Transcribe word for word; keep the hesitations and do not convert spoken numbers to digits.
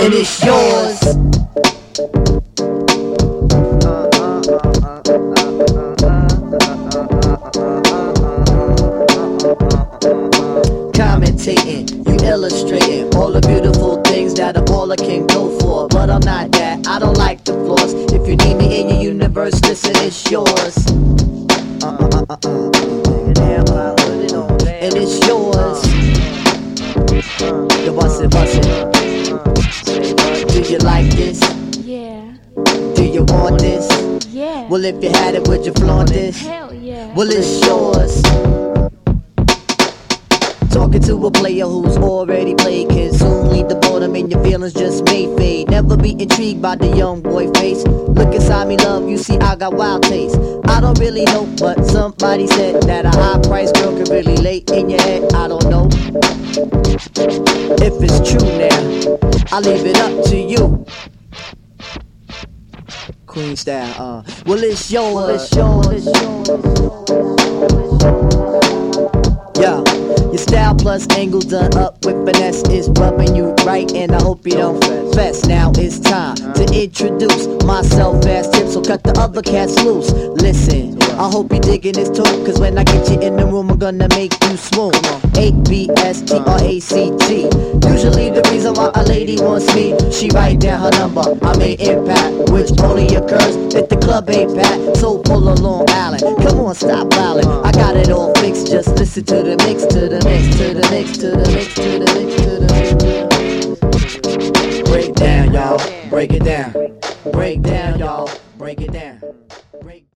and it's yours. Commentating, you illustrating all the beautiful things that a baller can go for. But I'm not that, I don't like the flaws. If you need me in your universe, listen, it's yours. Uh, uh, uh, uh, uh. And it's yours. You bust it, bust it. Do you like this? Yeah. Do you want this? Yeah. Well, if you had it, would you flaunt this? Hell yeah. Well, it's yours. Talking to a player who's already played can soon leave the boredom and your feelings just may fade. Never be intrigued by the young boy face. Look inside me, love, you see I got wild taste. I don't really know, but somebody said that a high-priced girl can really lay in your head. I don't know if it's true now. I leave it up to you. Queen style, uh. Well, it's yours. Well, it's yours. It's yours. Yeah. Your style plus angle done up with finesse is rubbing you right, and I hope you don't fess. Now it's time to introduce myself as Tip, so cut the other cats loose. Listen, I hope you digging this tune, cause when I get you in the room, I'm gonna make you swoon. A B S T R A C T. Usually the reason why a lady wants me, she write down her number, I made impact, which only occurs if the club ain't packed. So pull a Long Island, come on, stop violin. I got it all fixed, just listen to the mix, to the mix, to the mix, to the mix, to the mix, to the mix. Break down, y'all, break it down. Break down, y'all, break it down.